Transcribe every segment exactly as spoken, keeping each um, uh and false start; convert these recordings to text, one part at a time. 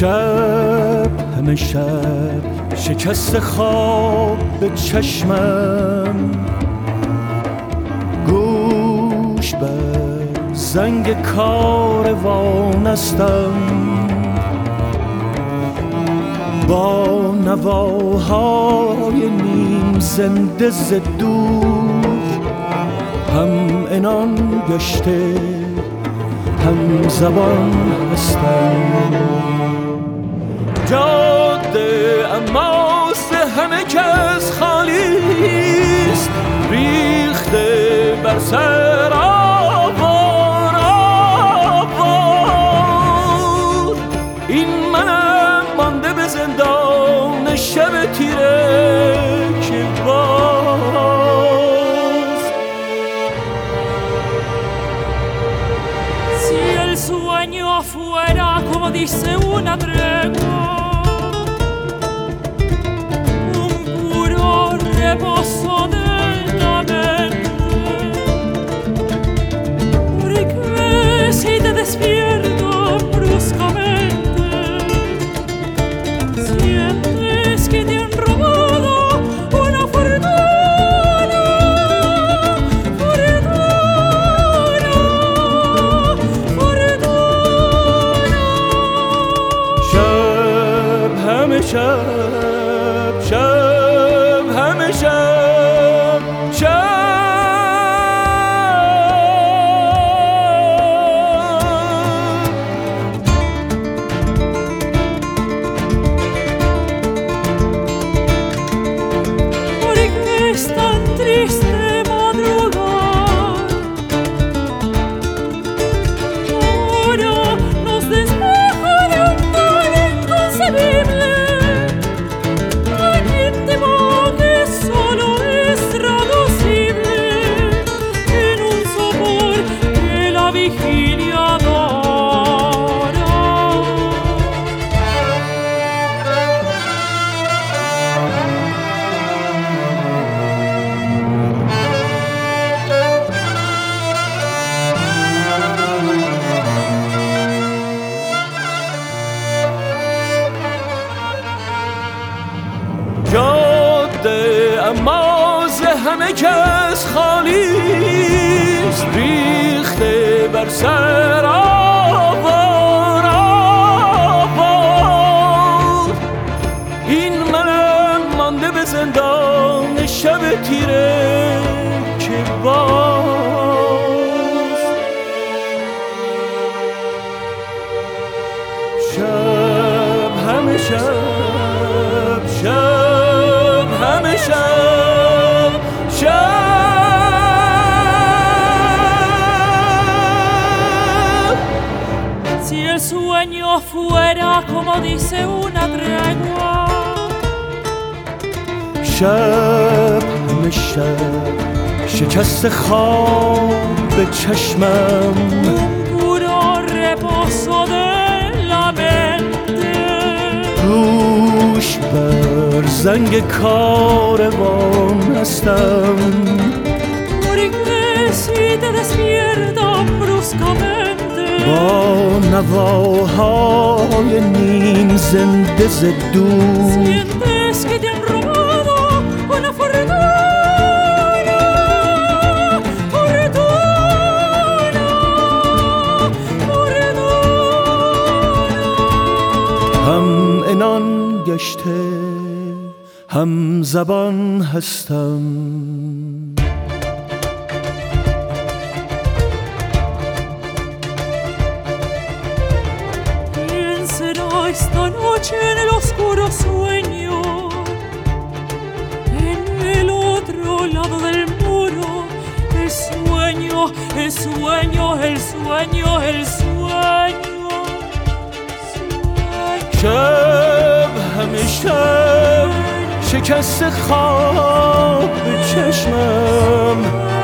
شب همه شب شکست خواب به چشمم، گوش بر زنگ کاروان استم، با نواهای نیم زنده ز دور هم عنان گشته هم زبان هستم. جاده اماست همه کس خالیست، ریخته بر سر آوار آوار. این منم مانده به زندان شب تیره که باز Si el sueño fuera como dice una tregua, un puro reposo de la mente, porque si te despierto bruscamente, sientes que te han robado una fortuna. شب شب همه شب شب Porque es tan triste madrugar, ahora nos despoja de un mal inconcebible. جاده اماز همه کس خالیست، ریخته بر سر آوار آوار. این منم مانده به زندان شب تیره که باز شب همه شب شب همه شب شب. Si el sueño fuera como dice una tregua, شب همه شب شکست خواب به چشمم، puro reposo de la mente, گوش بر زنگ کاروان هستم، porque si te despierta bruscamente, با نواهای نیم زنده ز دور sientes que te han robado una fortuna. هم عنان گشته هم زبان هستم. ¿Quién será esta noche en el oscuro sueño? En el otro lado del muro, el sueño, el sueño, el sueño, el sueño. شب همه شب شکست خواب به چشمم،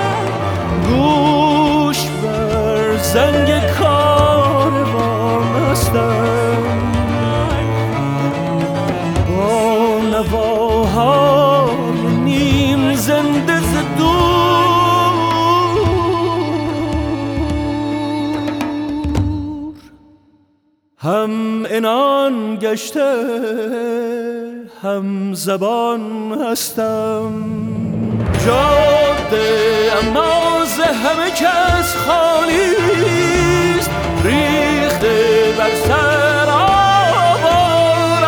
گوش بر زنگ کاروان هستم، با نواهای نیم زنده ز دور هم عنان گشته هم زبان هستم. جاده اما ز همه کس خالیست، ریخته بر سر آوار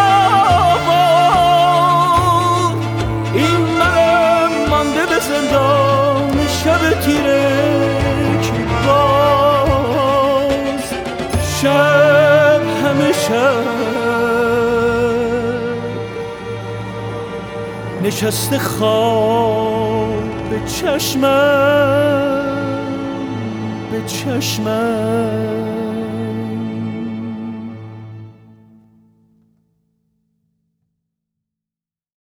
آوار. این من مانده به زندان شب تیرک باز، شب همه شب نشسته خواب به چشمم به چشمم.